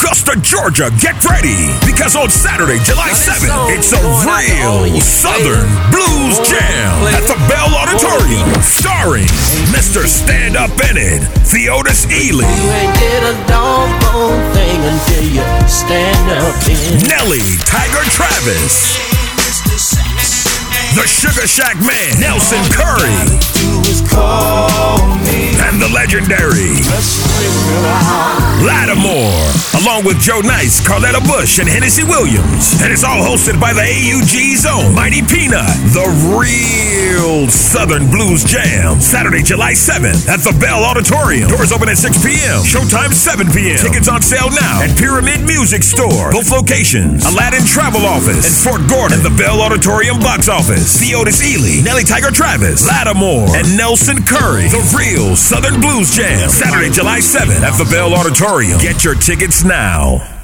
Augusta, Georgia, get ready. Because on Saturday, July 7th, it's a real Southern Blues Jam at the Bell Auditorium. Starring Mr. Stand Up In It, Theodis Ealey. You ain't did a doggone thing until you stand up in. Nelly Tiger Travis. The Sugar Shack Man, Nelson Curry. And the legendary Lattimore, along with Joe Nice, Carletta Bush, and Hennessy Williams. And it's all hosted by the AUG's own Mighty Peanut. The real Southern Blues Jam, Saturday, July 7th at the Bell Auditorium. Doors open at 6 p.m. Showtime 7 p.m. Tickets on sale now at Pyramid Music Store. Both locations, Aladdin Travel Office in Fort Gordon, and the Bell Auditorium box office. Theodis Ealey, Nelly Tiger Travis, Lattimore, and Nelson Curry. The real Southern Blues Jam, Saturday, July 7th at the Bell Auditorium. Get your tickets now.